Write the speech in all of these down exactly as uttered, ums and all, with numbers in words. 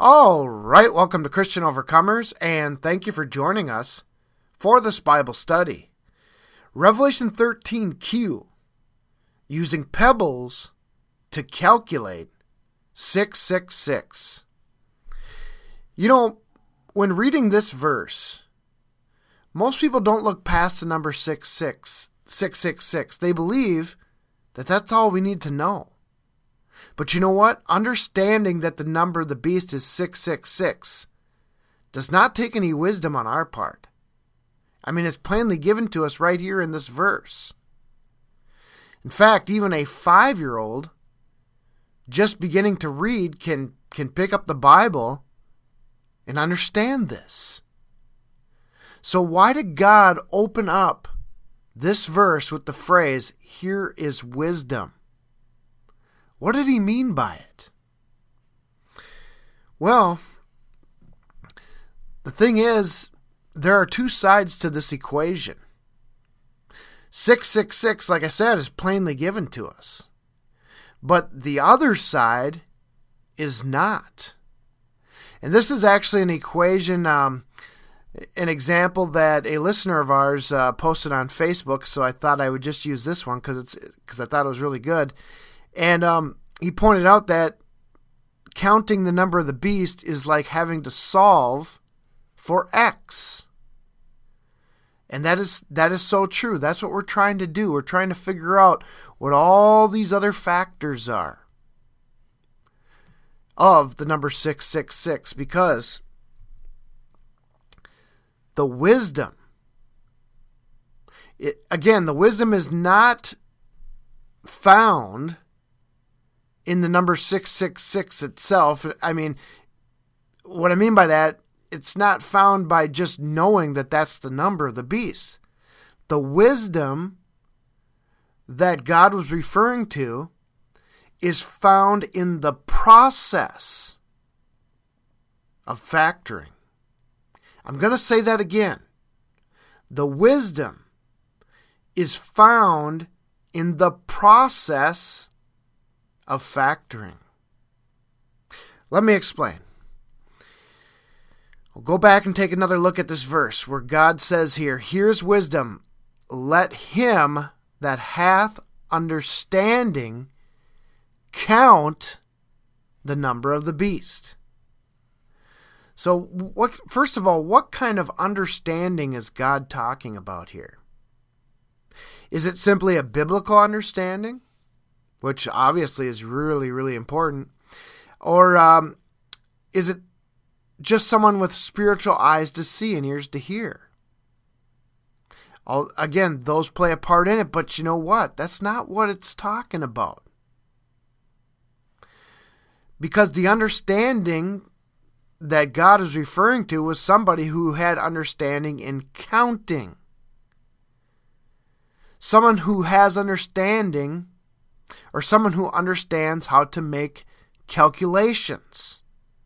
All right, welcome to Christian Overcomers, and thank you for joining us for this Bible study. Revelation thirteen Q, using pebbles to calculate six six six. You know, when reading this verse, most people don't look past the number six six six. They believe that that's all we need to know. But you know what? Understanding that the number of the beast is six six six does not take any wisdom on our part. I mean, it's plainly given to us right here in this verse. In fact, even a five-year-old just beginning to read can, can pick up the Bible and understand this. So why did God open up this verse with the phrase, "Here is wisdom"? What did he mean by it? Well, the thing is, there are two sides to this equation. six six six, like I said, is plainly given to us. But the other side is not. And this is actually an equation, um, an example that a listener of ours uh, posted on Facebook, so I thought I would just use this one because it's because I thought it was really good. And um, he pointed out that counting the number of the beast is like having to solve for X. And that is that is so true. That's what we're trying to do. We're trying to figure out what all these other factors are of the number six six six, because the wisdom, it, again, the wisdom is not found in the number six six six itself. I mean, what I mean by that, it's not found by just knowing that that's the number of the beast. The wisdom that God was referring to is found in the process of factoring. I'm going to say that again. The wisdom is found in the process of factoring. Let me explain. We'll go back and take another look at this verse where God says here, "Here's wisdom. Let him that hath understanding count the number of the beast." So, what? First of all, what kind of understanding is God talking about here? Is it simply a biblical understanding, which obviously is really, really important? Or um, is it just someone with spiritual eyes to see and ears to hear? All, again, those play a part in it, but you know what? That's not what it's talking about. Because the understanding that God is referring to was somebody who had understanding in counting. Someone who has understanding, or someone who understands how to make calculations.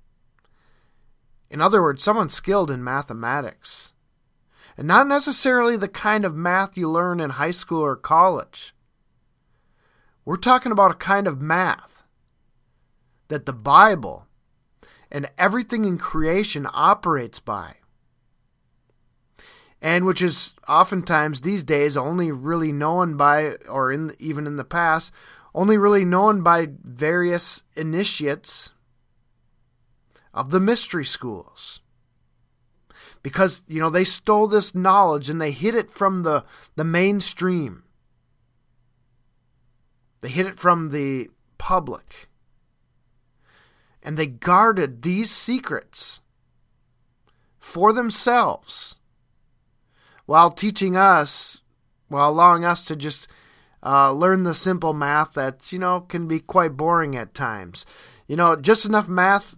In other words, someone skilled in mathematics. And not necessarily the kind of math you learn in high school or college. We're talking about a kind of math that the Bible and everything in creation operates by. And which is oftentimes these days only really known by, or in even in the past, only really known by various initiates of the mystery schools. Because, you know, they stole this knowledge and they hid it from the, the mainstream. They hid it from the public. And they guarded these secrets for themselves while teaching us, while allowing us to just uh, learn the simple math that, you know, can be quite boring at times. You know, just enough math,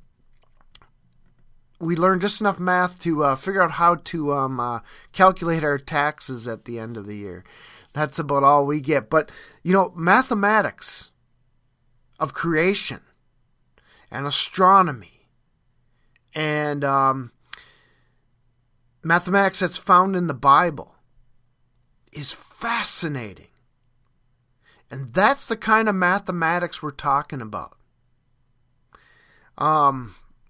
we learn just enough math to uh, figure out how to um, uh, calculate our taxes at the end of the year. That's about all we get. But, you know, mathematics of creation and astronomy and um, mathematics that's found in the Bible is fascinating. And that's the kind of mathematics we're talking about. Um,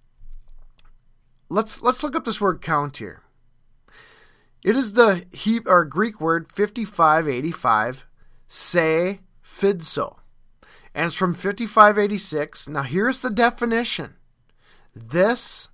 let's let's look up this word count here. It is the he, or Greek word fifty-five eighty-five, se fidso. And it's from fifty-five eighty-six. Now here's the definition. This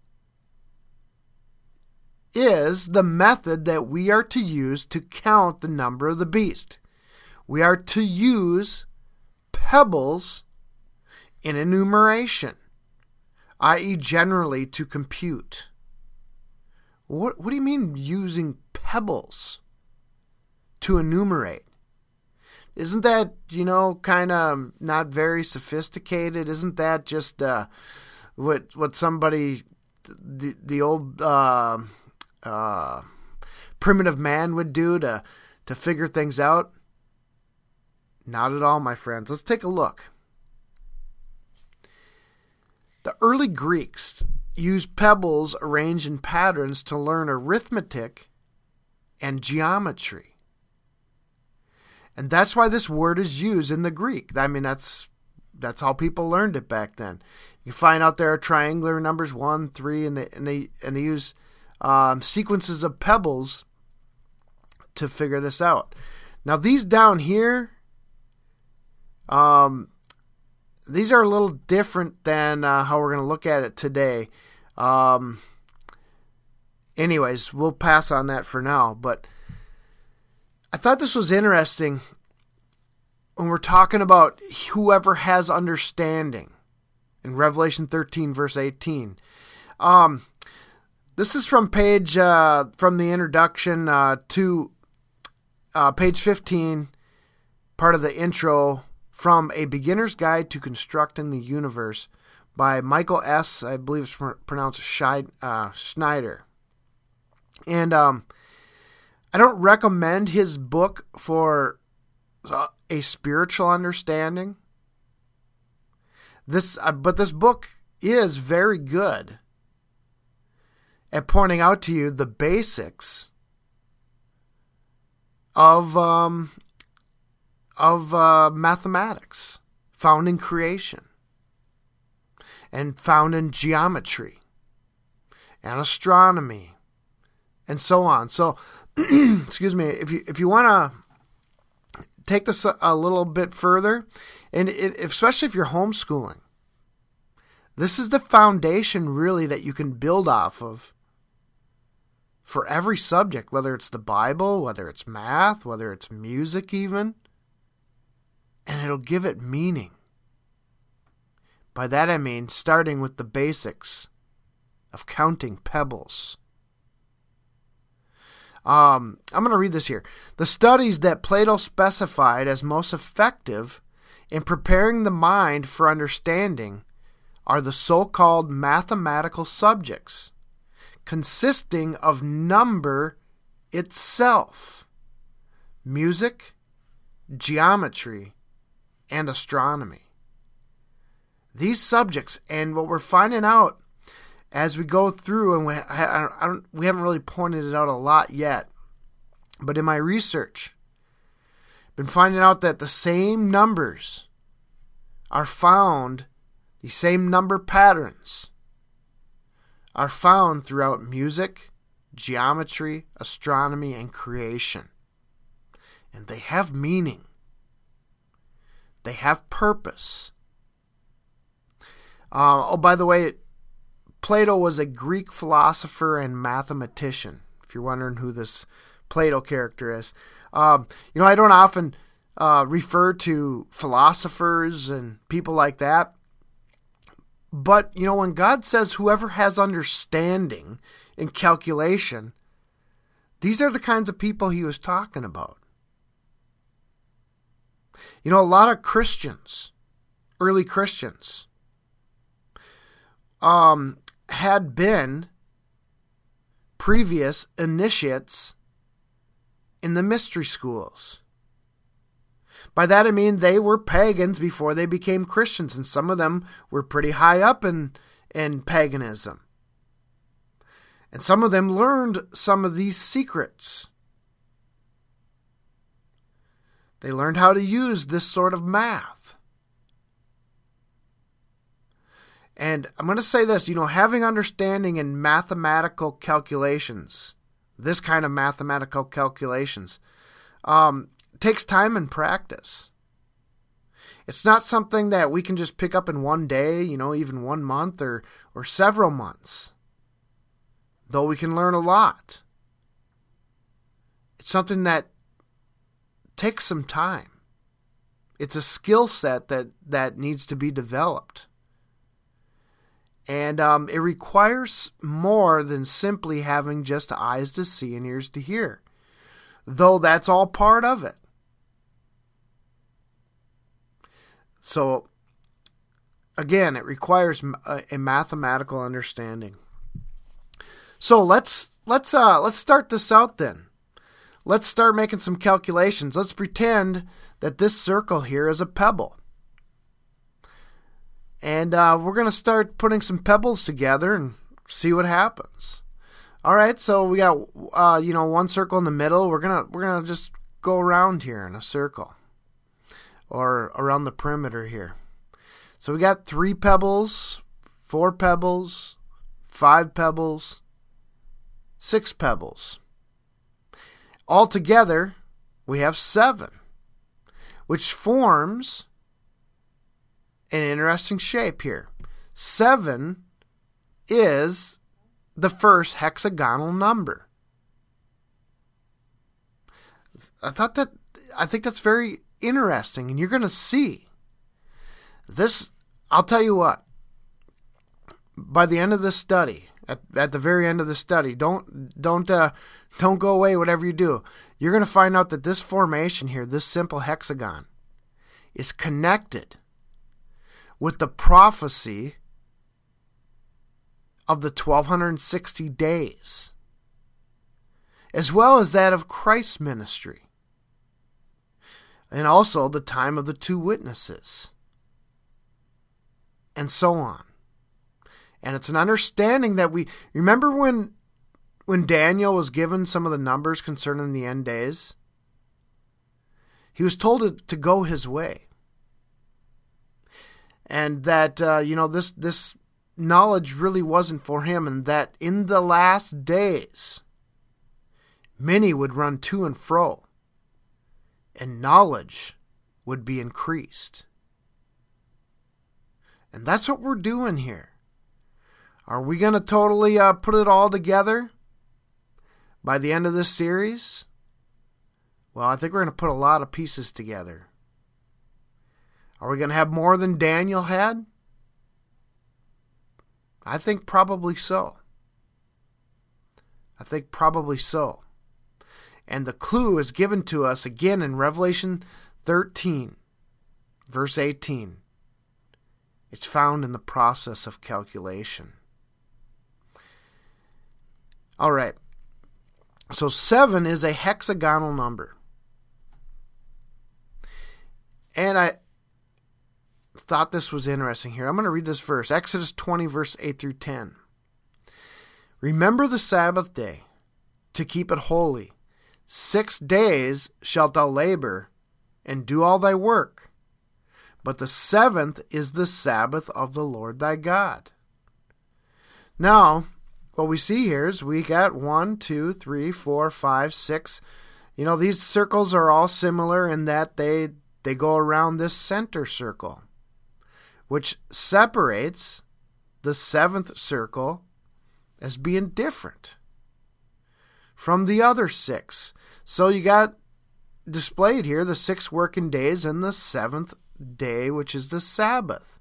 is the method that we are to use to count the number of the beast. We are to use pebbles in enumeration, that is generally to compute. What, what do you mean using pebbles to enumerate? Isn't that, you know, kind of not very sophisticated? Isn't that just uh, what what somebody, the, the old uh, uh, primitive man would do to, to figure things out? Not at all, my friends. Let's take a look. The early Greeks used pebbles arranged in patterns to learn arithmetic and geometry. And that's why this word is used in the Greek. I mean, that's that's how people learned it back then. You find out there are triangular numbers one, three, and they and they and they use um, sequences of pebbles to figure this out. Now these down here, um, these are a little different than uh, how we're going to look at it today. Um, anyways, we'll pass on that for now. But I thought this was interesting when we're talking about whoever has understanding in Revelation thirteen, verse eighteen. Um, this is from page uh, from the introduction uh, to uh, page fifteen, part of the intro, from A Beginner's Guide to Constructing the Universe by Michael S., I believe it's pronounced Scheid, uh, Schneider. And um, I don't recommend his book for a spiritual understanding. This, uh, but this book is very good at pointing out to you the basics of um, of uh, mathematics found in creation and found in geometry and astronomy and so on. So, excuse me, if you if you want to take this a, a little bit further, and it, especially if you're homeschooling, this is the foundation really that you can build off of for every subject, whether it's the Bible, whether it's math, whether it's music even, and it'll give it meaning. By that I mean starting with the basics of counting pebbles. Um, I'm going to read this here. The studies that Plato specified as most effective in preparing the mind for understanding are the so-called mathematical subjects, consisting of number itself, music, geometry, and astronomy. These subjects, and what we're finding out as we go through, and we, I, I don't, we haven't really pointed it out a lot yet, but in my research, I've been finding out that the same numbers are found, the same number patterns are found throughout music, geometry, astronomy, and creation. And they have meaning. They have purpose. Uh, oh, by the way, Plato was a Greek philosopher and mathematician, if you're wondering who this Plato character is. Um, you know, I don't often uh, refer to philosophers and people like that. But, you know, when God says whoever has understanding in calculation, these are the kinds of people he was talking about. You know, a lot of Christians, early Christians, um, had been previous initiates in the mystery schools. By that I mean they were pagans before they became Christians, and some of them were pretty high up in, in paganism. And some of them learned some of these secrets. They learned how to use this sort of math. And I'm going to say this, you know, having understanding in mathematical calculations, this kind of mathematical calculations, um, takes time and practice. It's not something that we can just pick up in one day, you know, even one month or, or several months, though we can learn a lot. It's something that takes some time. It's a skill set that, that needs to be developed. And um, it requires more than simply having just eyes to see and ears to hear, though that's all part of it. So, again, it requires a, a mathematical understanding. So let's let's uh, let's start this out then. Let's start making some calculations. Let's pretend that this circle here is a pebble. And uh, we're going to start putting some pebbles together and see what happens. All right, so we got uh, you know one circle in the middle. We're gonna we're gonna just go around here in a circle, or around the perimeter here. So we got three pebbles, four pebbles, five pebbles, six pebbles. Altogether, we have seven, which forms an interesting shape here. Seven is the first hexagonal number. I thought that, I think that's very interesting, and you're going to see this. I'll tell you what, by the end of this study, at, at the very end of the study, don't, don't, uh, don't go away, whatever you do. You're going to find out that this formation here, this simple hexagon, is connected with the prophecy of the twelve sixty days, as well as that of Christ's ministry, and also the time of the two witnesses, and so on. And it's an understanding that we remember when when Daniel was given some of the numbers concerning the end days. He was told to, to go his way. And that, uh, you know, this, this knowledge really wasn't for him, and that in the last days, many would run to and fro, and knowledge would be increased. And that's what we're doing here. Are we going to totally uh, put it all together by the end of this series? Well, I think we're going to put a lot of pieces together. Are we going to have more than Daniel had? I think probably so. I think probably so. And the clue is given to us again in Revelation thirteen, verse eighteen. It's found in the process of calculation. All right. So seven is a hexagonal number. And I thought this was interesting here. I'm going to read this verse. Exodus twenty, verse eight through ten. Remember the Sabbath day to keep it holy. Six days shalt thou labor and do all thy work. But the seventh is the Sabbath of the Lord thy God. Now, what we see here is we got one, two, three, four, five, six. You know, these circles are all similar in that they they go around this center circle, which separates the seventh circle as being different from the other six. So you got displayed here the six working days and the seventh day, which is the Sabbath.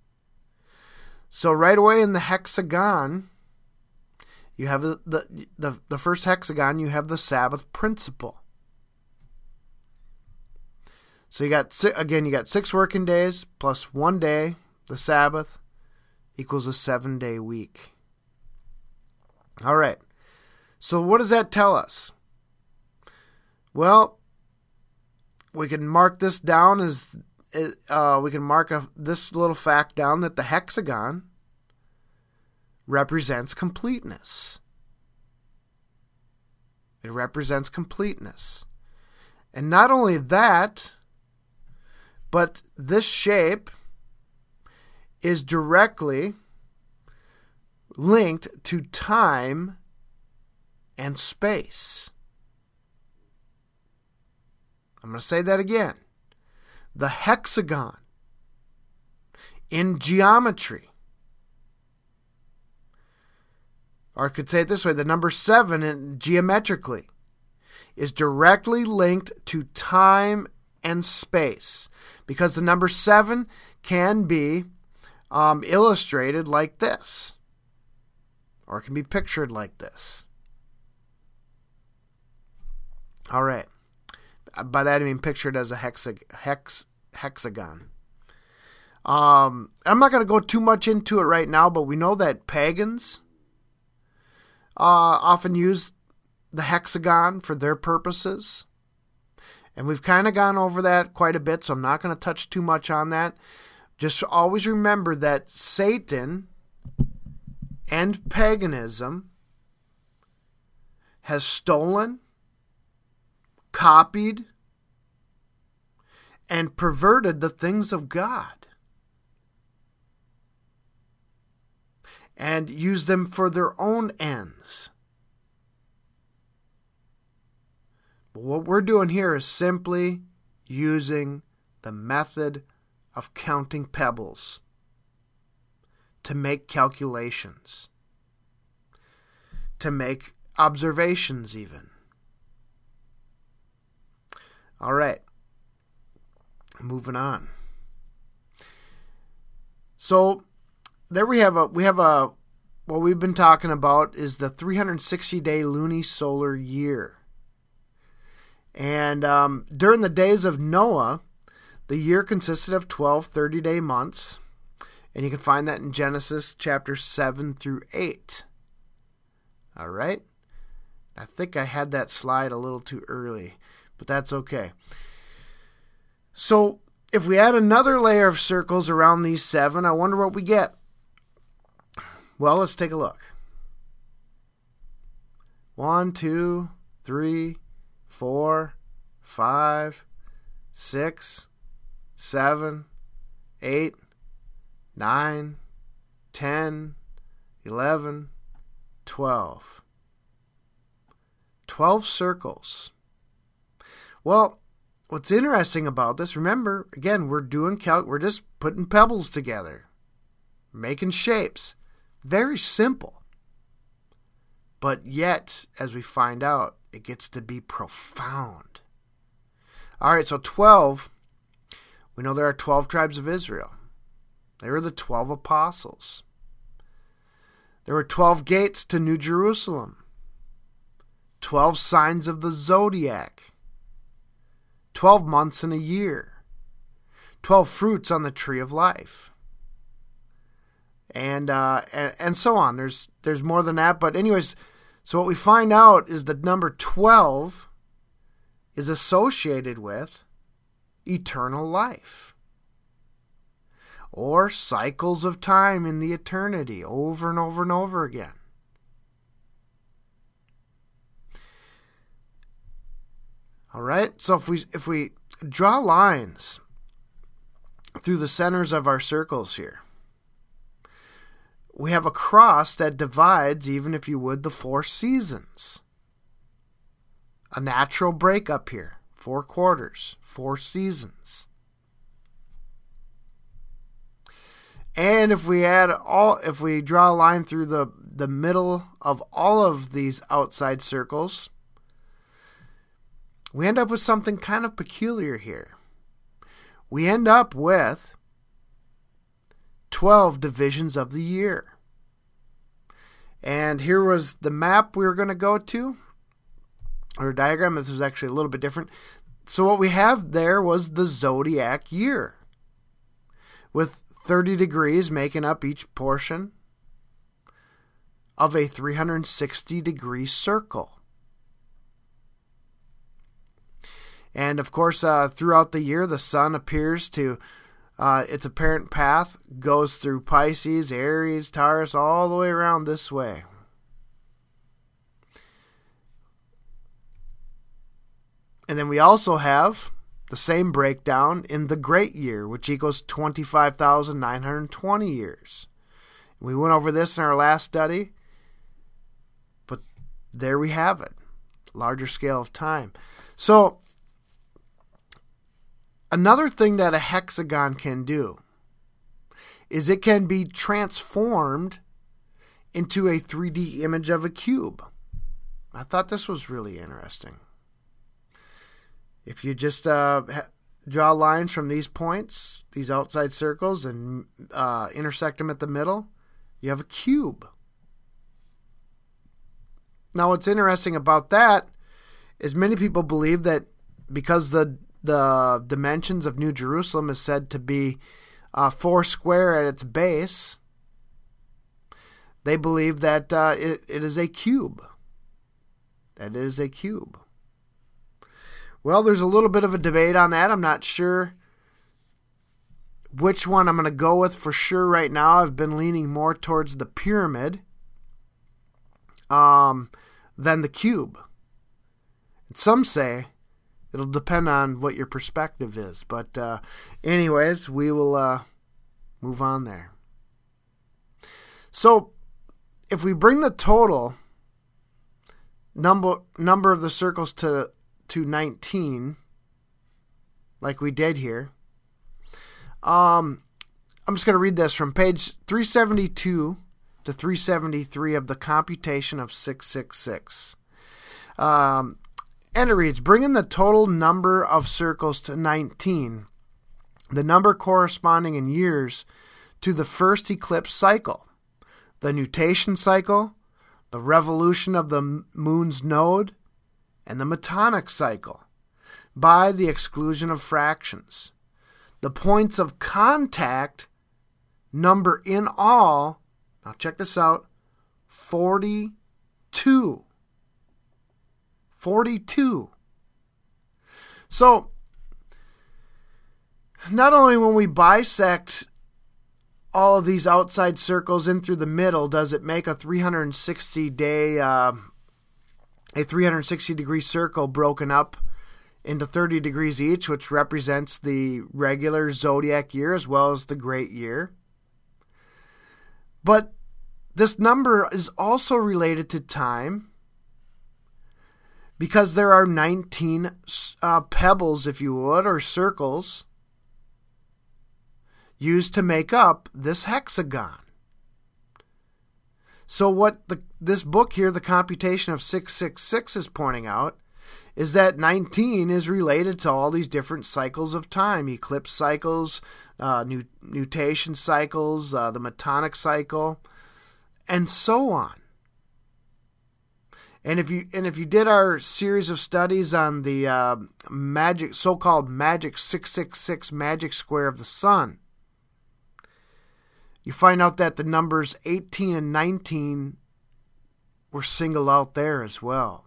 So right away in the hexagon, you have the, the, the, the first hexagon, you have the Sabbath principle. So you got, again, you got six working days plus one day, the Sabbath, equals a seven-day week. All right. So what does that tell us? Well, we can mark this down as, uh, we can mark a, this little fact down that the hexagon represents completeness. It represents completeness. And not only that, but this shape is directly linked to time and space. I'm going to say that again. The hexagon in geometry, or I could say it this way, the number seven in geometrically is directly linked to time and space, because the number seven can be um, illustrated like this, or it can be pictured like this. All right. By that I mean pictured as a hexag- hex hexagon. Um, I'm not going to go too much into it right now, but we know that pagans uh, often use the hexagon for their purposes. And we've kind of gone over that quite a bit, so I'm not going to touch too much on that. Just always remember that Satan and paganism has stolen, copied, and perverted the things of God and used them for their own ends. But what we're doing here is simply using the method of counting pebbles to make calculations, to make observations even. All right, moving on. So there we have a we have a what we've been talking about is the three hundred sixty day lunisolar year. And um, during the days of Noah, the year consisted of twelve thirty-day months, and you can find that in Genesis chapter seven through eight. All right? I think I had that slide a little too early, but that's okay. So if we add another layer of circles around these seven, I wonder what we get. Well, let's take a look. One, two, three, four, five, six, seven, eight, nine, ten, eleven, twelve. Twelve circles. Well, what's interesting about this, remember, again, we're doing calc, we're just putting pebbles together, making shapes. Very simple. But yet, as we find out, it gets to be profound. All right, so twelve, we know there are twelve tribes of Israel. They were the twelve apostles. There were twelve gates to New Jerusalem. twelve signs of the zodiac. twelve months in a year. twelve fruits on the tree of life. And uh, and, and so on. There's there's more than that. But anyways, so what we find out is the number twelve is associated with eternal life, or cycles of time in the eternity, over and over and over again. All right, so if we if we draw lines through the centers of our circles here, we have a cross that divides, even if you would, the four seasons. A natural breakup here. Four quarters, four seasons. And if we add all, if we draw a line through the, the middle of all of these outside circles, we end up with something kind of peculiar here. We end up with twelve divisions of the year. And here was the map we were going to go to, or diagram. This was actually a little bit different. So what we have there was the zodiac year, with thirty degrees making up each portion of a three hundred sixty degree circle. And of course, uh, throughout the year, the sun appears to, uh, its apparent path goes through Pisces, Aries, Taurus, all the way around this way. And then we also have the same breakdown in the great year, which equals twenty-five thousand nine hundred twenty years. We went over this in our last study, but there we have it. Larger scale of time. So, another thing that a hexagon can do is it can be transformed into a three D image of a cube. I thought this was really interesting. If you just uh, draw lines from these points, these outside circles, and uh, intersect them at the middle, you have a cube. Now, what's interesting about that is many people believe that because the the dimensions of New Jerusalem is said to be uh, four square at its base, they believe that uh, it, it is a cube. That it is a cube. Well, there's a little bit of a debate on that. I'm not sure which one I'm going to go with for sure right now. I've been leaning more towards the pyramid um, than the cube. And some say it'll depend on what your perspective is. But uh, anyways, we will uh, move on there. So if we bring the total number number of the circles to to nineteen, like we did here, um, I'm just going to read this from page three seventy-two to three seventy-three of the Computation of six six six. Um, and it reads, bringing the total number of circles to nineteen, the number corresponding in years to the first eclipse cycle, the nutation cycle, the revolution of the moon's node, and the metonic cycle, by the exclusion of fractions. The points of contact number in all, now check this out, forty-two. forty-two. So, not only when we bisect all of these outside circles in through the middle does it make a three hundred sixty day, uh, a three hundred sixty degree circle broken up into thirty degrees each, which represents the regular zodiac year as well as the great year. But this number is also related to time because there are nineteen uh, pebbles, if you would, or circles used to make up this hexagon. So what the, this book here, the Computation of six six six, is pointing out is that nineteen is related to all these different cycles of time, eclipse cycles, uh, nu- nutation cycles, uh, the metonic cycle, and so on. And if you and if you did our series of studies on the uh, magic, so-called magic six six six magic square of the sun, you find out that the numbers eighteen and nineteen were singled out there as well.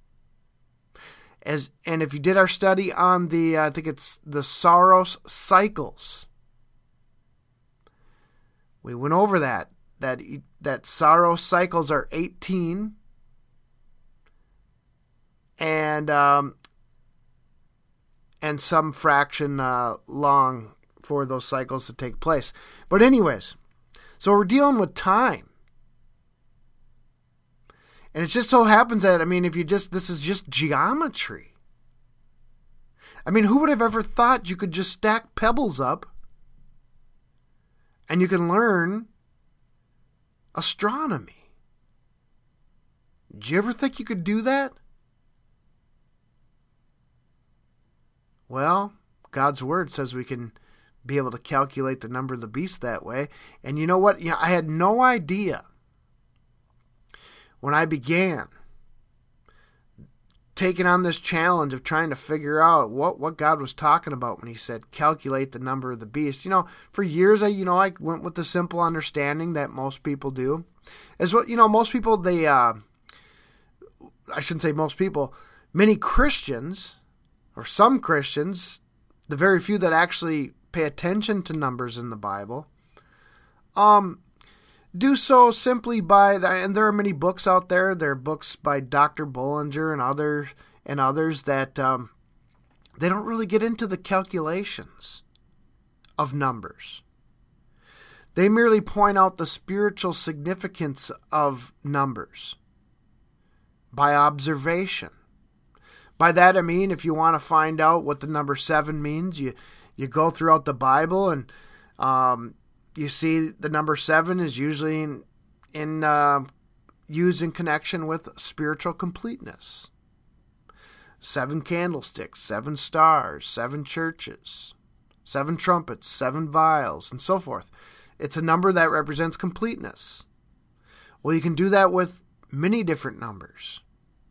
As and if you did our study on the, uh, I think it's the Saros cycles, we went over that that that Saros cycles are eighteen, and um, and some fraction uh, long for those cycles to take place. But anyways, so we're dealing with time. And it just so happens that, I mean, if you just, this is just geometry. I mean, who would have ever thought you could just stack pebbles up and you can learn astronomy? Did you ever think you could do that? Well, God's Word says we can be able to calculate the number of the beast that way. And you know what? You know, I had no idea when I began taking on this challenge of trying to figure out what, what God was talking about when he said, calculate the number of the beast. You know, for years, I, you know, I went with the simple understanding that most people do. As what, you know, most people, they, uh, I shouldn't say most people, many Christians, or some Christians, the very few that actually pay attention to numbers in the Bible, um, do so simply by, and there are many books out there. There are books by Doctor Bullinger and others, and others that um, they don't really get into the calculations of numbers. They merely point out the spiritual significance of numbers by observation. By that I mean, if you want to find out what the number seven means, you, you go throughout the Bible and um, you see the number seven is usually in, in uh, used in connection with spiritual completeness. Seven candlesticks, seven stars, seven churches, seven trumpets, seven vials, and so forth. It's a number that represents completeness. Well, you can do that with many different numbers.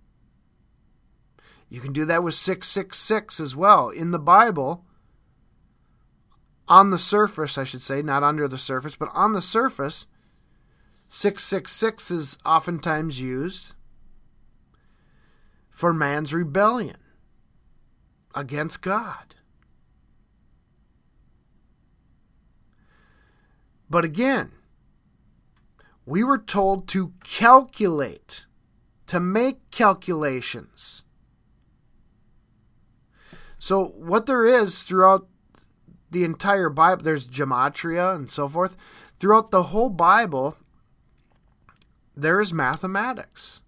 You can do that with six six six as well. In the Bible, on the surface, I should say, not under the surface, but on the surface, six six six is oftentimes used for man's rebellion against God. But again, we were told to calculate, to make calculations. So what there is throughout the entire Bible, there's gematria and so forth. Throughout the whole Bible, there is mathematics.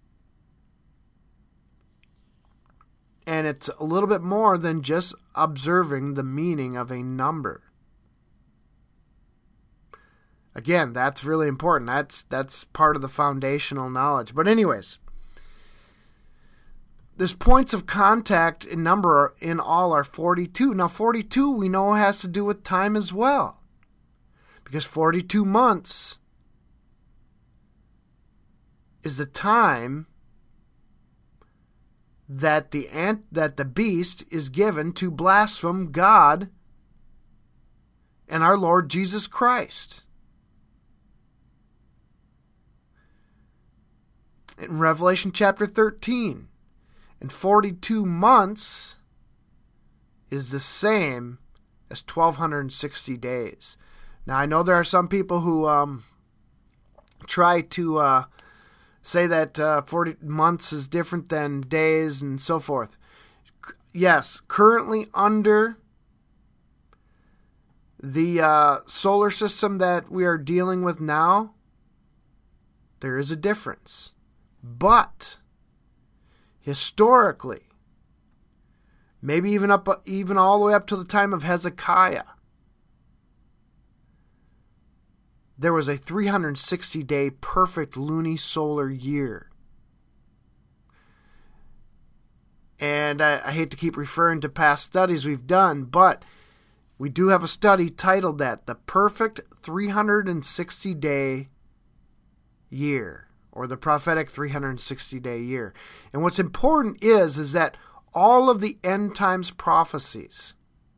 And it's a little bit more than just observing the meaning of a number. Again, that's really important. That's that's part of the foundational knowledge. But anyways, there's points of contact in number in all are forty-two. Now forty-two we know has to do with time as well. Because forty-two months is the time that the ant, that the beast is given to blaspheme God and our Lord Jesus Christ. In Revelation chapter thirteen, and forty-two months is the same as twelve sixty days. Now, I know there are some people who um, try to uh, say that uh, forty months is different than days and so forth. Yes, currently under the uh, solar system that we are dealing with now, there is a difference. But historically, maybe even up, even all the way up to the time of Hezekiah, there was a three hundred sixty day perfect lunisolar year. And I, I hate to keep referring to past studies we've done, but we do have a study titled that, The Perfect three hundred sixty day Year, or the prophetic three hundred sixty day year. And what's important is, is that all of the end times prophecies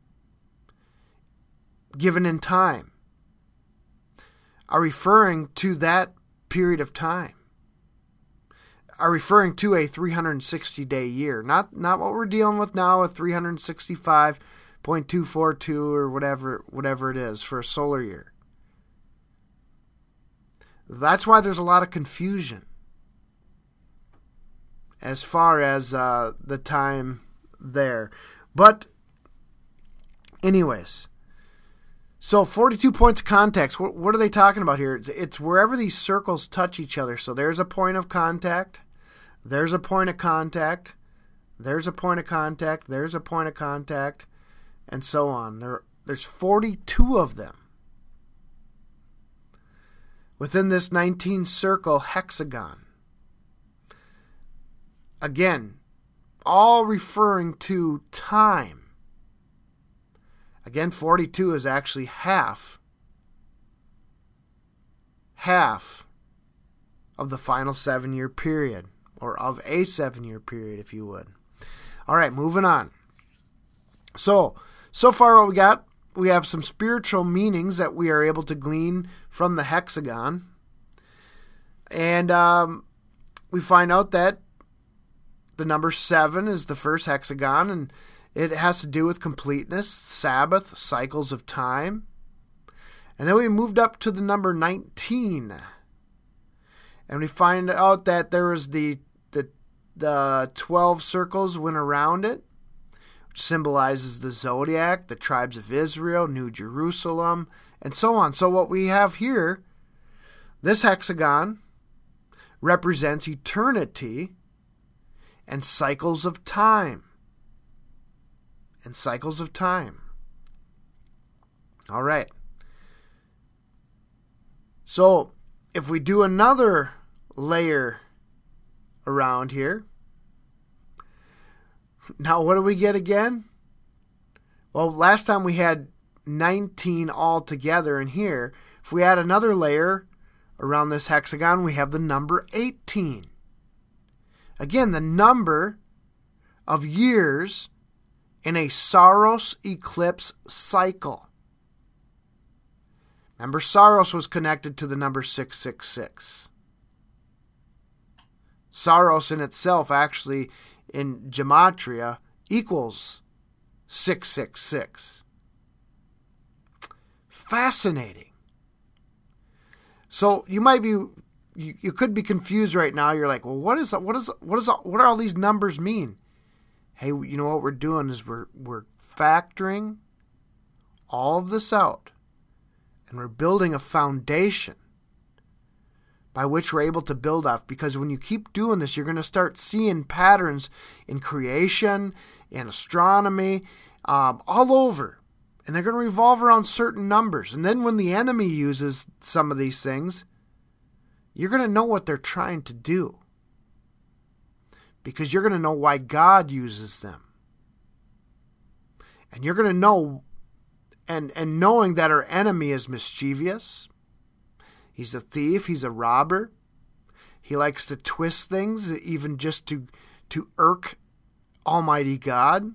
given in time are referring to that period of time, are referring to a three hundred sixty day year. Not not what we're dealing with now, a three hundred sixty-five point two four two or whatever whatever it is for a solar year. That's why there's a lot of confusion as far as uh, the time there. But anyways, so forty-two points of contact. What, what are they talking about here? It's, it's wherever these circles touch each other. So there's a point of contact. There's a point of contact. There's a point of contact. There's a point of contact. And so on. There, there's forty-two of them within this nineteen circle hexagon. Again, all referring to time. Again, forty-two is actually half, half of the final seven-year period, or of a seven-year period, if you would. All right, moving on. So, so far what we got, we have some spiritual meanings that we are able to glean from the hexagon. And um, we find out that the number seven is the first hexagon, and it has to do with completeness, Sabbath, cycles of time. And then we moved up to the number nineteen. And we find out that there was the, the, the twelve circles went around it. which symbolizes the zodiac, the tribes of Israel, New Jerusalem, and so on. So what we have here, this hexagon represents eternity and cycles of time. And cycles of time. All right. So if we do another layer around here, now what do we get again? Well, last time we had nineteen all together in here. If we add another layer around this hexagon, we have the number eighteen. Again, the number of years in a Saros eclipse cycle. Remember, Saros was connected to the number six six six. Saros in itself, actually, in Gematria, equals six six six. Fascinating. So you might be, you, you could be confused right now. You're like, well, what is what is what is what do all these numbers mean? Hey, you know what we're doing is we're we're factoring all of this out, and we're building a foundation by which we're able to build off. Because when you keep doing this, you're going to start seeing patterns in creation, in astronomy, um, all over. And they're going to revolve around certain numbers. And then when the enemy uses some of these things, you're going to know what they're trying to do. Because you're going to know why God uses them. And you're going to know, and, and knowing that our enemy is mischievous. He's a thief. He's a robber. He likes to twist things, even just to, to irk Almighty God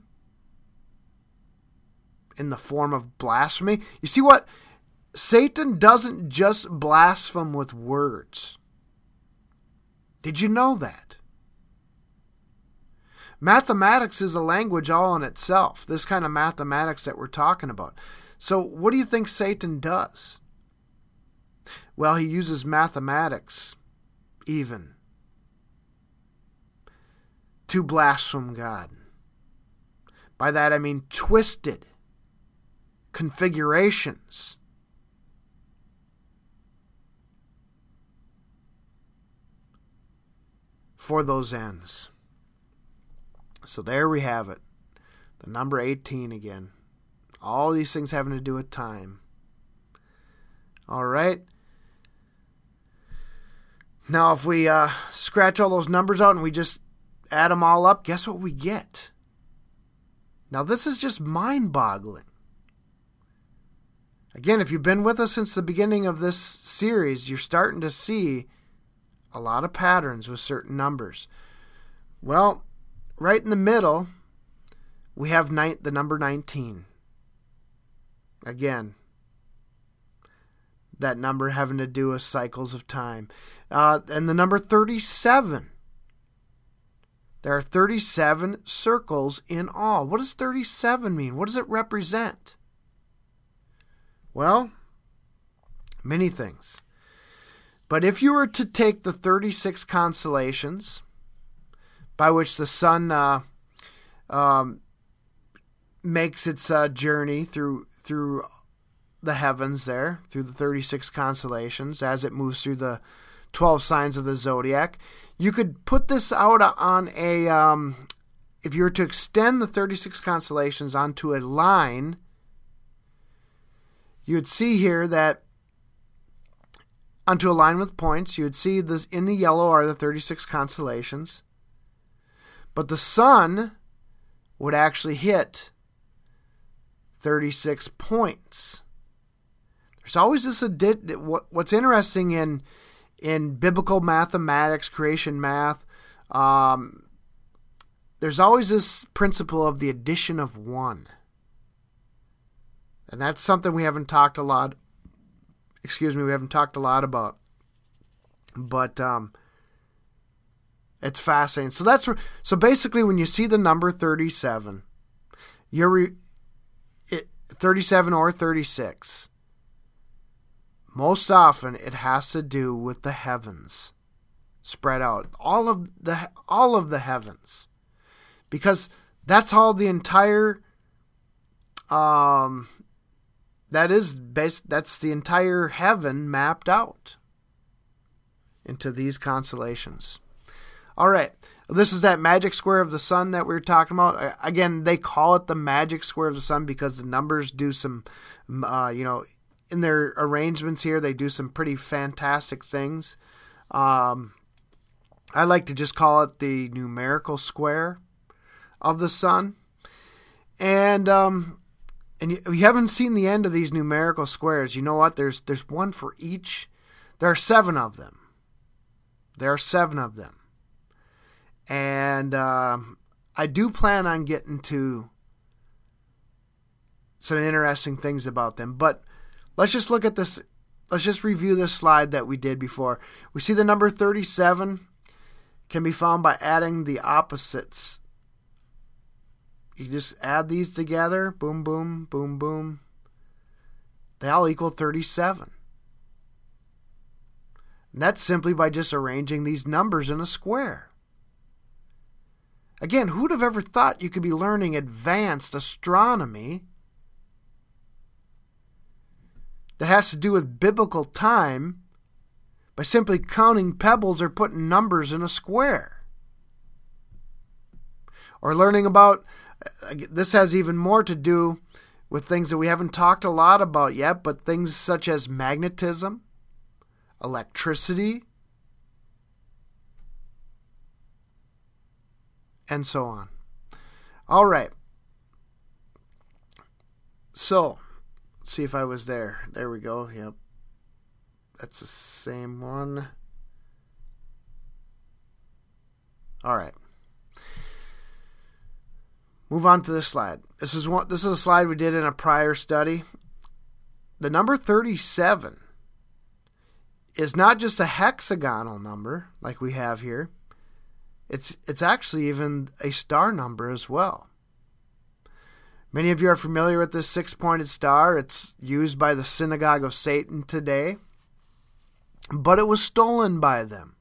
in the form of blasphemy. You see what? Satan doesn't just blaspheme with words. Did you know that? Mathematics is a language all in itself, this kind of mathematics that we're talking about. So what do you think Satan does? Well, he uses mathematics even to blaspheme God. By that I mean twisted configurations. For those ends. So there we have it. The number eighteen again. All these things having to do with time. All right. Now if we uh, scratch all those numbers out and we just add them all up, guess what we get? Now this is just mind-boggling. Again, if you've been with us since the beginning of this series, you're starting to see a lot of patterns with certain numbers. Well, right in the middle, we have ni- the number nineteen. Again, that number having to do with cycles of time. Uh, and the number thirty-seven. There are thirty-seven circles in all. What does thirty-seven mean? What does it represent? Well, many things. But if you were to take the thirty-six constellations by which the sun uh, um, makes its uh, journey through through the heavens there, through the thirty-six constellations, as it moves through the twelve signs of the zodiac, you could put this out on a, um, if you were to extend the thirty-six constellations onto a line, you would see here that onto a line with points, you would see this in the yellow are the thirty-six constellations. But the sun would actually hit thirty-six points. There's always this addi- what's interesting in in biblical mathematics, creation math, um, there's always this principle of the addition of one. And that's something we haven't talked a lot excuse me, we haven't talked a lot about. But um, it's fascinating. So that's so basically when you see the number thirty-seven, you're re, it, thirty-seven or thirty-six. Most often it has to do with the heavens spread out. All of the all of the heavens. Because That's how the entire, um, that is based, that's the entire heaven mapped out into these constellations. All right. This is that magic square of the sun that we were talking about. Again, they call it the magic square of the sun because the numbers do some, uh, you know, in their arrangements here, they do some pretty fantastic things. Um, I like to just call it the numerical square of the sun. And um, and you, you haven't seen the end of these numerical squares. You know what? There's there's one for each. There are seven of them. There are seven of them. And uh, I do plan on getting to some interesting things about them. But let's just look at this. Let's just review this slide that we did before. We see the number thirty-seven can be found by adding the opposites. You just add these together. Boom, boom, boom, boom. They all equal thirty-seven. And that's simply by just arranging these numbers in a square. Again, who'd have ever thought you could be learning advanced astronomy that has to do with biblical time by simply counting pebbles or putting numbers in a square? Or learning about, this has even more to do with things that we haven't talked a lot about yet, but things such as magnetism, electricity, and so on. All right. So, let's see if I was there. There we go. Yep. That's the same one. All right. Move on to this slide. This is one. This is a slide we did in a prior study. The number thirty-seven is not just a hexagonal number like we have here. It's it's actually even a star number as well. Many of you are familiar with this six-pointed star. It's used by the Synagogue of Satan today, but it was stolen by them.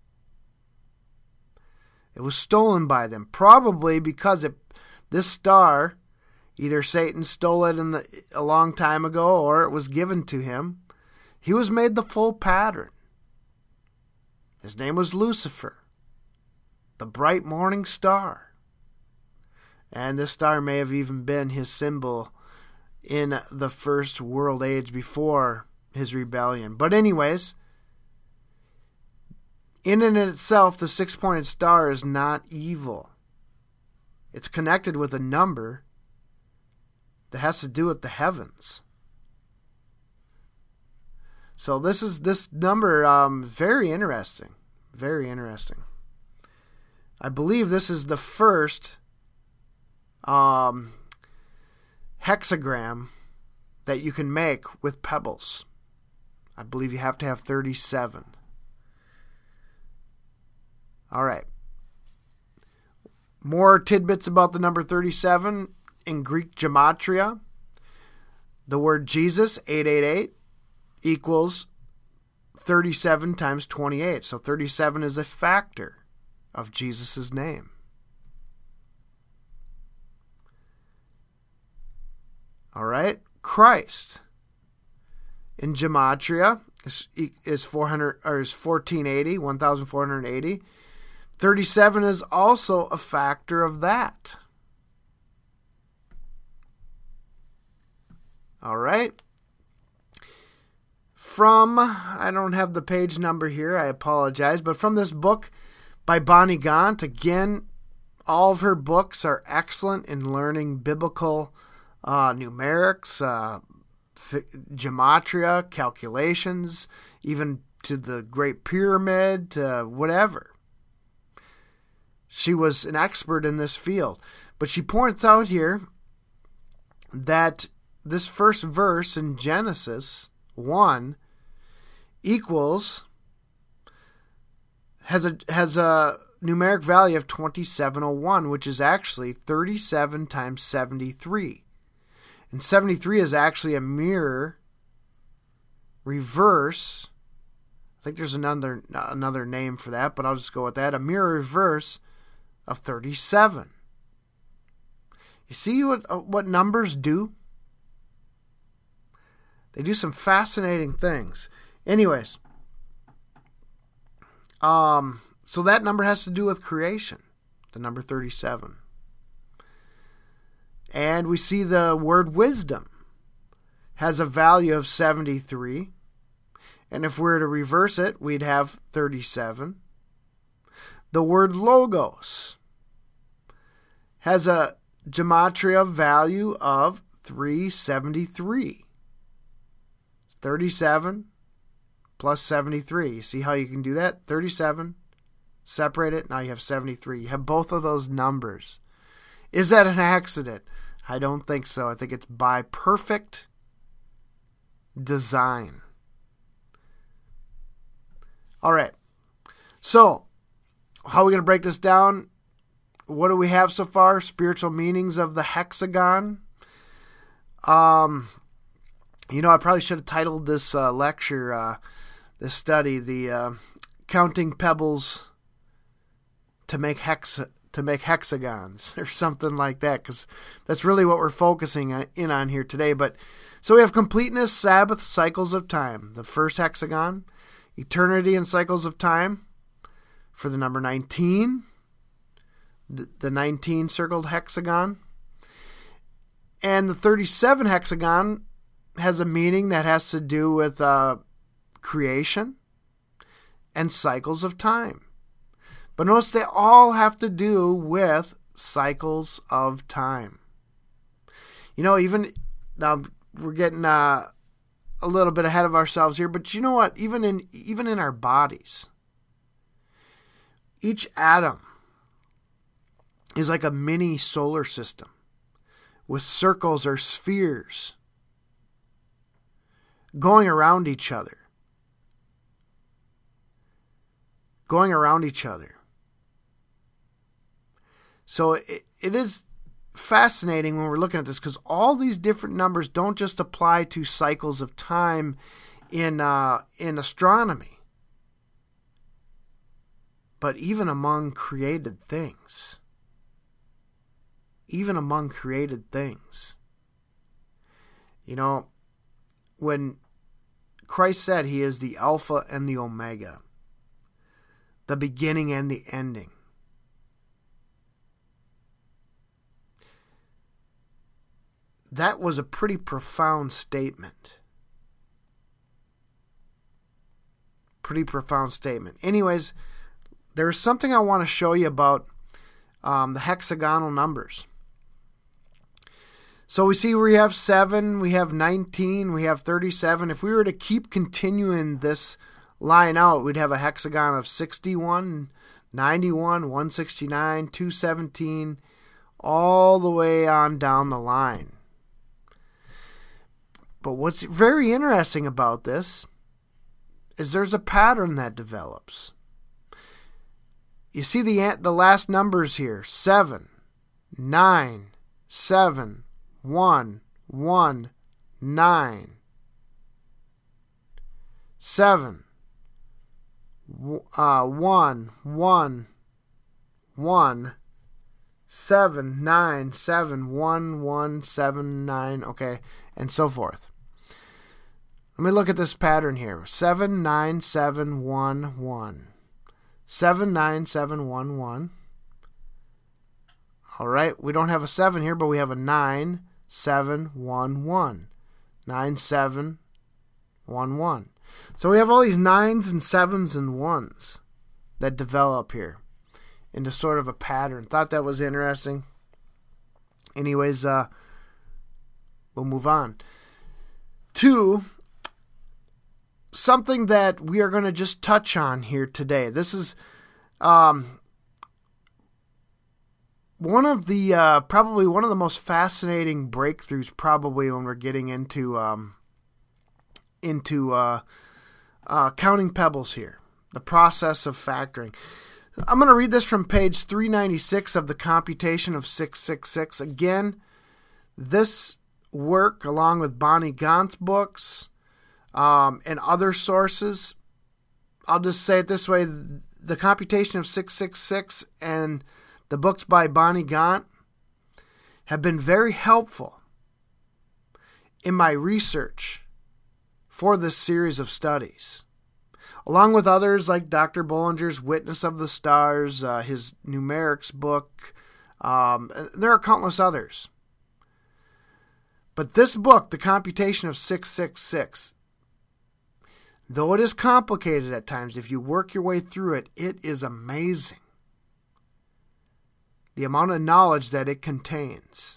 It was stolen by them, probably because it, this star, either Satan stole it in the, a long time ago or it was given to him. He was made the full pattern. His name was Lucifer, the bright morning star. And this star may have even been his symbol in the first world age before his rebellion. But anyways, in and in itself, the six-pointed star is not evil. It's connected with a number that has to do with the heavens. So this is this number, um, very interesting. Very interesting. I believe this is the first um, hexagram that you can make with pebbles. I believe you have to have thirty-seven. All right. More tidbits about the number thirty-seven. In Greek gematria, the word Jesus, eight eight eight, equals thirty-seven times twenty-eight. So thirty-seven is a factor of Jesus' name. All right. Christ in gematria is, is four hundred or is fourteen eighty, one thousand four hundred eighty. thirty-seven is also a factor of that. All right. From, I don't have the page number here, I apologize, but from this book by Bonnie Gant, again, all of her books are excellent in learning biblical uh, numerics, uh, f- gematria, calculations, even to the Great Pyramid, to whatever. She was an expert in this field. But she points out here that this first verse in Genesis one equals, has a has a numeric value of twenty-seven oh one, which is actually thirty-seven times seventy-three. And seventy-three is actually a mirror reverse. I think there's another another name for that, but I'll just go with that. A mirror reverse of thirty-seven. You see what what numbers do? They do some fascinating things. Anyways, um, so that number has to do with creation, the number thirty-seven. And we see the word wisdom has a value of seventy-three. And if we were to reverse it, we'd have thirty-seven. The word logos has a gematria value of three seventy-three. thirty-seven plus seventy-three. You see how you can do that? thirty-seven, separate it, now you have seventy-three. You have both of those numbers. Is that an accident? I don't think so. I think it's by perfect design. All right. So, how are we going to break this down? What do we have so far? Spiritual meanings of the hexagon. Um, you know, I probably should have titled this uh, lecture, uh, this study, the uh, Counting Pebbles to make hex to make hexagons or something like that, because that's really what we're focusing in on here today. But so we have completeness, Sabbath, cycles of time. The first hexagon, eternity and cycles of time for the number nineteen, the, the nineteen circled hexagon. And the thirty-seven hexagon has a meaning that has to do with uh, creation and cycles of time. But notice they all have to do with cycles of time. You know, even now we're getting uh, a little bit ahead of ourselves here, but you know what? Even in even in our bodies, each atom is like a mini solar system with circles or spheres going around each other. Going around each other. So it, it is fascinating when we're looking at this, because all these different numbers don't just apply to cycles of time in uh, in astronomy, but even among created things. Even among created things. You know, when Christ said he is the Alpha and the Omega, the beginning and the ending, that was a pretty profound statement. Pretty profound statement. Anyways, there's something I want to show you about um, the hexagonal numbers. So we see we have seven, we have nineteen, we have thirty-seven. If we were to keep continuing this line out, we'd have a hexagon of sixty-one, ninety-one, one sixty-nine, two seventeen, all the way on down the line. But what's very interesting about this is there's a pattern that develops. You see the the last numbers here, seven, nine, seven, one, one, nine, seven, uh, one, one, one, seven, nine, seven, one, one, seven, nine, okay, and so forth. Let me look at this pattern here. seven, nine, seven, one, one. seven, nine, seven, one, one. All right, we don't have a seven here, but we have a nine, seven, one, one. nine, seven, one, one. So we have all these nines and sevens and ones that develop here into sort of a pattern. Thought that was interesting. Anyways, uh, we'll move on to something that we are going to just touch on here today. This is um, one of the, uh, probably one of the most fascinating breakthroughs probably when we're getting into, um, into uh, uh, counting pebbles here, the process of factoring. I'm going to read this from page three ninety-six of the Computation of six six six. Again, this work, along with Bonnie Gant's books, Um, and other sources, I'll just say it this way, the Computation of six six six and the books by Bonnie Gant have been very helpful in my research for this series of studies, along with others like Doctor Bollinger's Witness of the Stars, uh, his numerics book. Um, there are countless others. But this book, The Computation of six six six, though it is complicated at times, if you work your way through it, it is amazing. The amount of knowledge that it contains.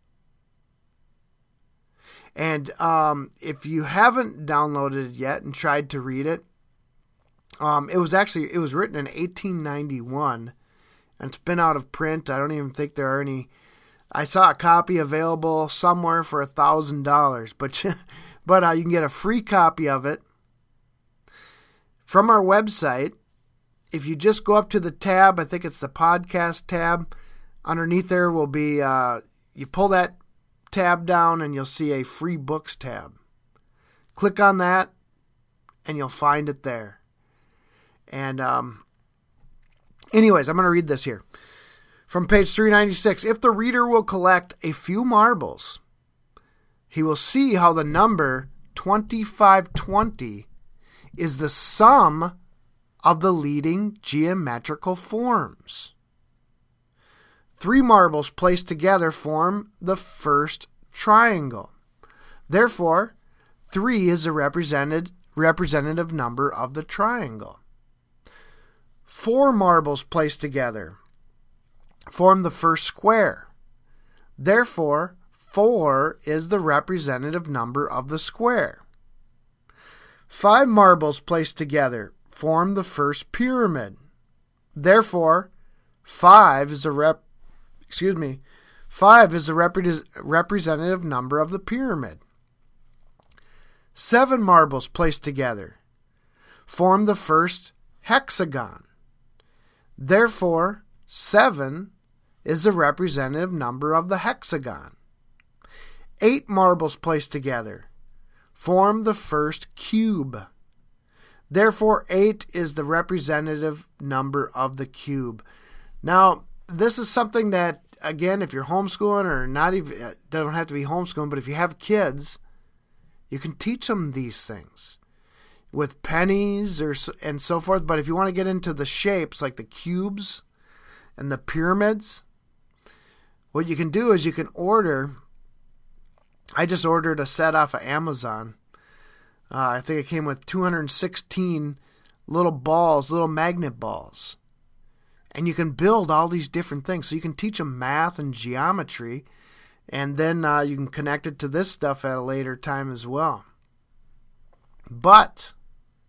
And um, if you haven't downloaded it yet and tried to read it, um, it was actually, it was written in eighteen ninety-one, and it's been out of print. I don't even think there are any. I saw a copy available somewhere for a thousand dollars, but but uh, you can get a free copy of it from our website. If you just go up to the tab, I think it's the podcast tab. Underneath there will be, uh, you pull that tab down and you'll see a free books tab. Click on that and you'll find it there. And um, anyways, I'm going to read this here. From page three ninety-six, if the reader will collect a few marbles, he will see how the number twenty-five twenty is the sum of the leading geometrical forms. Three marbles placed together form the first triangle. Therefore, three is the represented, representative number of the triangle. Four marbles placed together form the first square. Therefore, four is the representative number of the square. Five marbles placed together form the first pyramid. Therefore, five is a rep. Excuse me, five is the repre- representative number of the pyramid. Seven marbles placed together form the first hexagon. Therefore, seven is the representative number of the hexagon. Eight marbles placed together form the first cube. Therefore, eight is the representative number of the cube. Now, this is something that, again, if you're homeschooling or not even, don't have to be homeschooling, but if you have kids, you can teach them these things with pennies or and so forth. But if you want to get into the shapes like the cubes and the pyramids, what you can do is you can order. I just ordered a set off of Amazon. Uh, I think it came with two hundred sixteen little balls, little magnet balls. And you can build all these different things. So you can teach them math and geometry. And then uh, you can connect it to this stuff at a later time as well. But,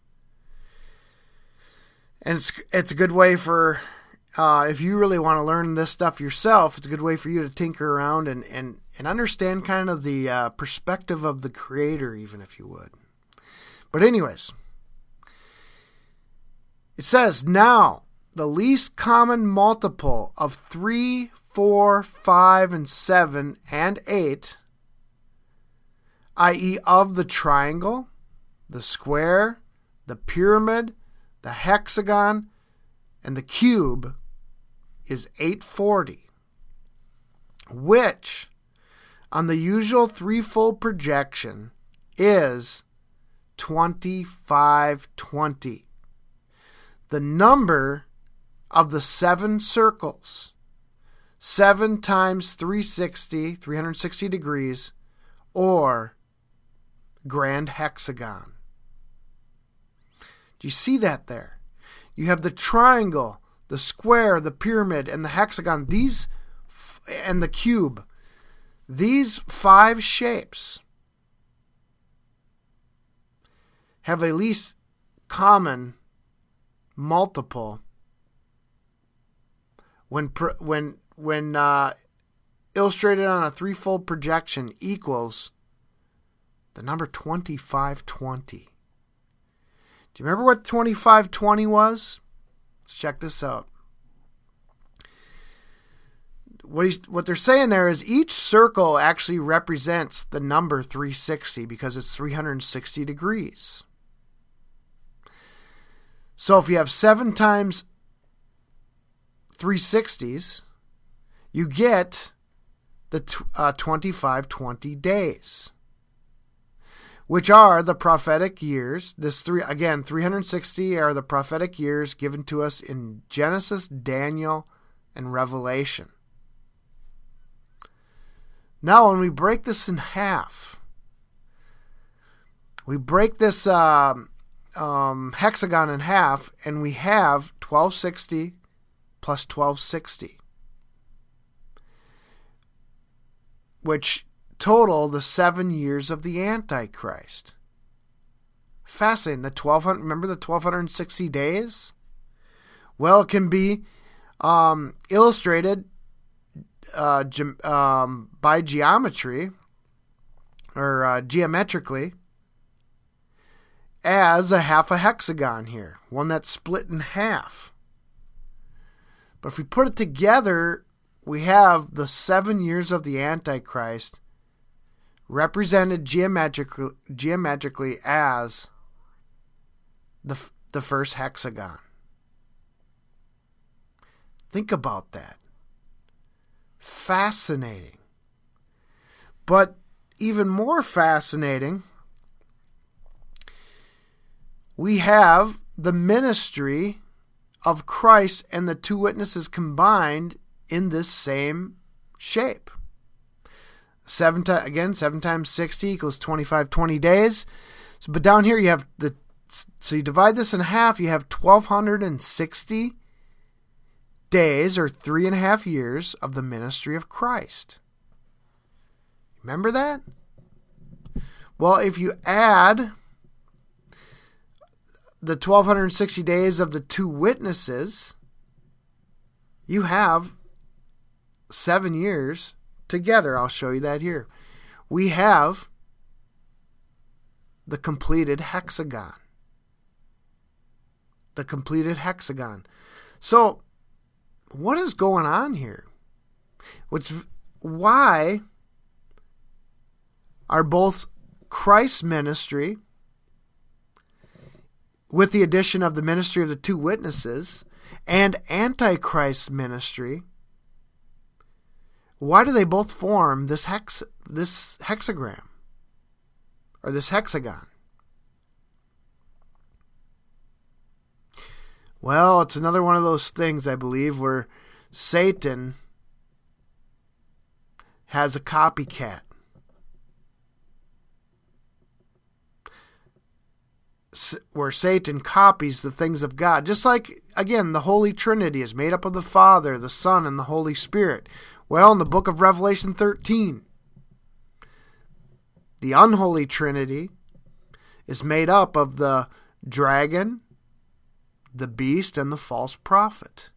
and it's, it's a good way for, uh, if you really want to learn this stuff yourself, it's a good way for you to tinker around and, and, and understand kind of the uh, perspective of the creator, even if you would. But anyways, it says, now, the least common multiple of three, four, five, and seven, and eight, that is of the triangle, the square, the pyramid, the hexagon, and the cube, is eight hundred forty, which, on the usual threefold projection, is twenty-five twenty. The number of the seven circles, seven times three sixty, three hundred sixty degrees, or grand hexagon. Do you see that there? You have the triangle, the square, the pyramid, and the hexagon, these, and the cube. These five shapes have a least common multiple when when when uh, illustrated on a threefold projection equals the number twenty-five twenty. Do you remember what twenty-five twenty was? Let's check this out. What he's what they're saying there is each circle actually represents the number three sixty because it's three hundred sixty degrees. So if you have seven times three sixties, you get the uh, twenty-five twenty days, which are the prophetic years. This three again, three hundred sixty are the prophetic years given to us in Genesis, Daniel, and Revelation. Now, when we break this in half, we break this uh, um, hexagon in half, and we have twelve sixty plus twelve sixty, which total the seven years of the Antichrist. Fascinating. The twelve hundred. Remember the twelve sixty days? Well, it can be um, illustrated uh, ge- um, by geometry or uh, geometrically as a half a hexagon here, one that's split in half. But if we put it together, we have the seven years of the Antichrist represented geometrically, geometrically as the, the first hexagon. Think about that. Fascinating. But even more fascinating, we have the ministry of Christ and the two witnesses combined in this same shape. Seven ti- again, seven times sixty equals twenty-five twenty days. So, but down here you have the, so you divide this in half, you have twelve sixty days or three and a half years of the ministry of Christ. Remember that? Well, if you add the twelve sixty days of the two witnesses, you have seven years together. I'll show you that here. We have the completed hexagon. The completed hexagon. So, what is going on here? What's, why are both Christ's ministry, with the addition of the ministry of the two witnesses, and Antichrist's ministry, why do they both form this hex this hexagram or this hexagon? Well, it's another one of those things, I believe, where Satan has a copycat. Where Satan copies the things of God. Just like, again, the Holy Trinity is made up of the Father, the Son, and the Holy Spirit. Well, in the book of Revelation thirteen, the unholy Trinity is made up of the dragon, the beast, and the false prophet.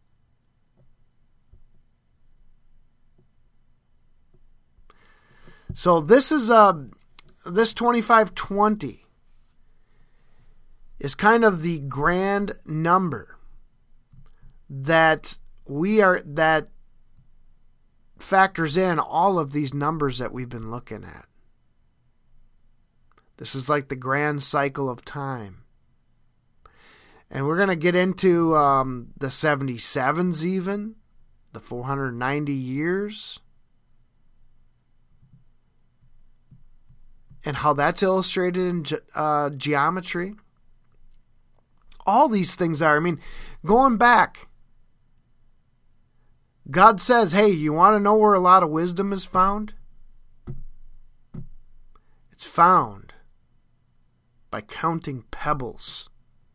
So this is a this twenty-five twenty is kind of the grand number that we are that factors in all of these numbers that we've been looking at. This is like the grand cycle of time. And we're going to get into um, the seventy-sevens even, the four hundred ninety years, and how that's illustrated in ge- uh, geometry. All these things are, I mean, going back, God says, hey, you want to know where a lot of wisdom is found? It's found by counting pebbles.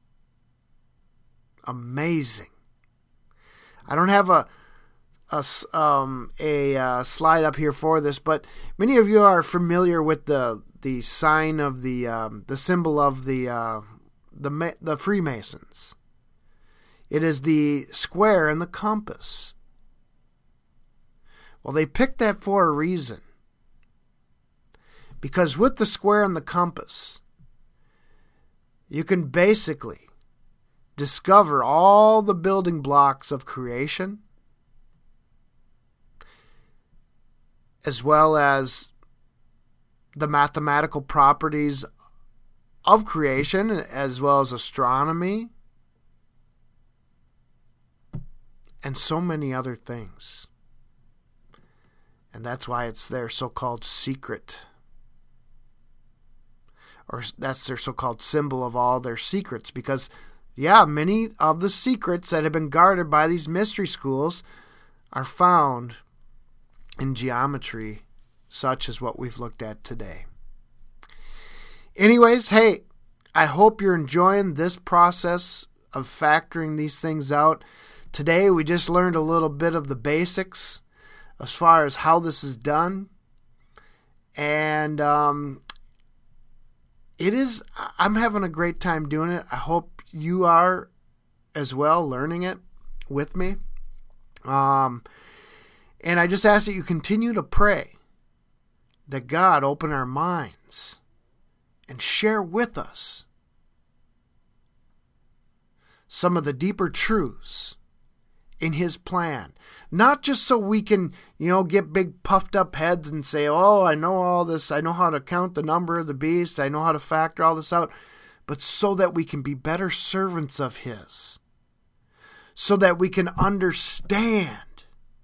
Amazing. I don't have a a, um, a uh, slide up here for this, but many of you are familiar with the the sign of the um, the symbol of the uh, the the Freemasons. It is the square and the compass. Well, they picked that for a reason. Because with the square and the compass, you can basically discover all the building blocks of creation, as well as the mathematical properties of creation, as well as astronomy, and so many other things. And that's why it's their so-called secret. Or that's their so-called symbol of all their secrets. Because, yeah, many of the secrets that have been guarded by these mystery schools are found in geometry, such as what we've looked at today. Anyways, hey, I hope you're enjoying this process of factoring these things out. Today, we just learned a little bit of the basics as far as how this is done. And um, it is, I'm having a great time doing it. I hope you are as well, learning it with me. Um, and I just ask that you continue to pray that God open our minds and share with us some of the deeper truths in His plan. Not just so we can, you know, get big puffed up heads and say, oh, I know all this. I know how to count the number of the beast. I know how to factor all this out. But so that we can be better servants of His. So that we can understand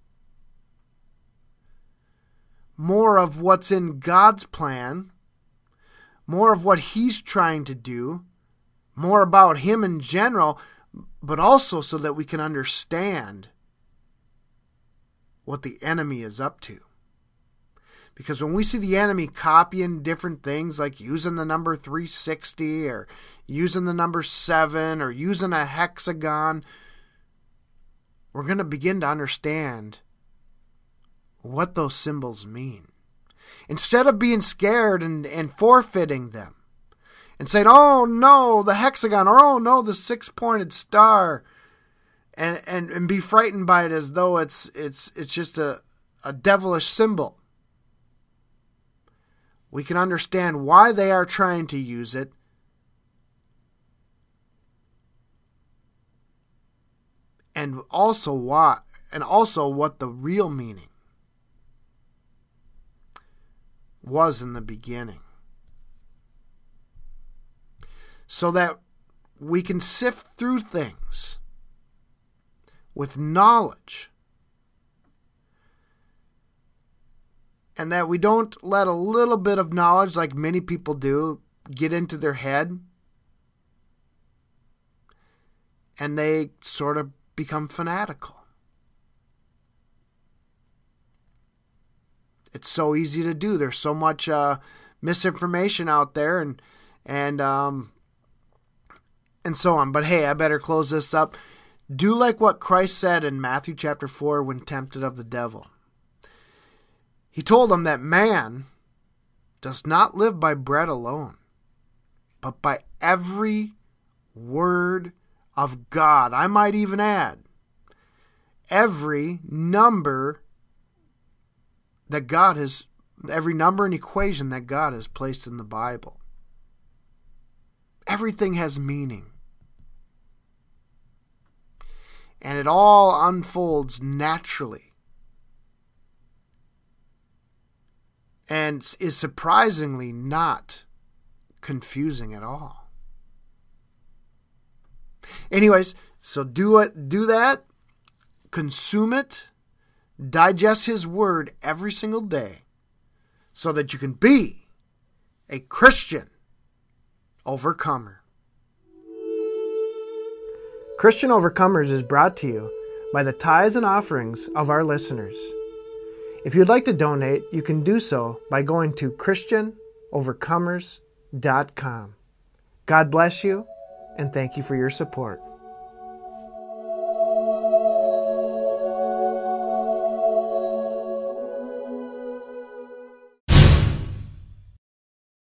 more of what's in God's plan. More of what He's trying to do. More about Him in general. But also so that we can understand what the enemy is up to. Because when we see the enemy copying different things, like using the number three sixty, or using the number seven, or using a hexagon, we're going to begin to understand what those symbols mean. Instead of being scared and, and forfeiting them, and saying, oh no, the hexagon, or oh no, the six-pointed star, and, and, and be frightened by it as though it's it's it's just a, a devilish symbol. We can understand why they are trying to use it, and also why, and also what the real meaning was in the beginning. So that we can sift through things with knowledge. And that we don't let a little bit of knowledge, like many people do, get into their head. And they sort of become fanatical. It's so easy to do. There's so much uh, misinformation out there, and and um, and so on. But hey, I better close this up. Do like what Christ said in Matthew chapter four when tempted of the devil. He told him that man does not live by bread alone, but by every word of God. I might even add, every number that God has, every number and equation that God has placed in the Bible. Everything has meaning. And it all unfolds naturally. And is surprisingly not confusing at all. Anyways, so do it, do that, consume it, digest His Word every single day so that you can be a Christian overcomer. Christian Overcomers is brought to you by the tithes and offerings of our listeners. If you'd like to donate, you can do so by going to Christian Overcomers dot com. God bless you, and thank you for your support.